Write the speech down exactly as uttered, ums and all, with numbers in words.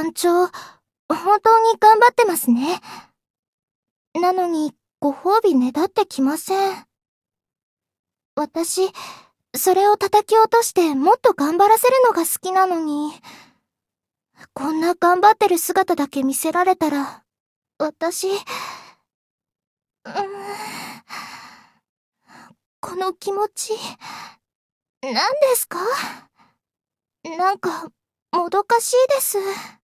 団長、本当に頑張ってますね。なのに、ご褒美ねだってきません。私、それを叩き落としてもっと頑張らせるのが好きなのに、こんな頑張ってる姿だけ見せられたら、私、うーん、この気持ち、何ですか？なんか、もどかしいです。